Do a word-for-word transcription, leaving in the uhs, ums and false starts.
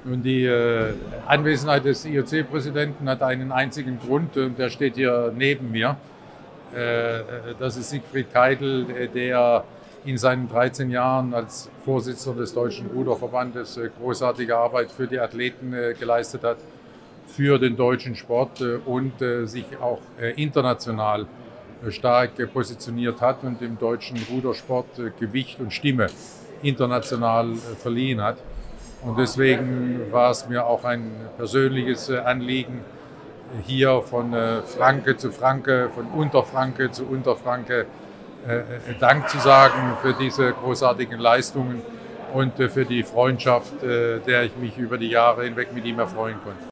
Und die äh, Anwesenheit des I O C-Präsidenten hat einen einzigen Grund, und der steht hier neben mir. Äh, das ist Siegfried Keitel, der in seinen dreizehn Jahren als Vorsitzender des Deutschen Ruderverbandes äh, großartige Arbeit für die Athleten äh, geleistet hat, für den deutschen Sport äh, und äh, sich auch äh, international äh, stark äh, positioniert hat und dem deutschen Rudersport äh, Gewicht und Stimme international äh, verliehen hat. Und deswegen war es mir auch ein persönliches Anliegen, hier von Franke zu Franke, von Unterfranke zu Unterfranke Dank zu sagen für diese großartigen Leistungen und für die Freundschaft, der ich mich über die Jahre hinweg mit ihm erfreuen konnte.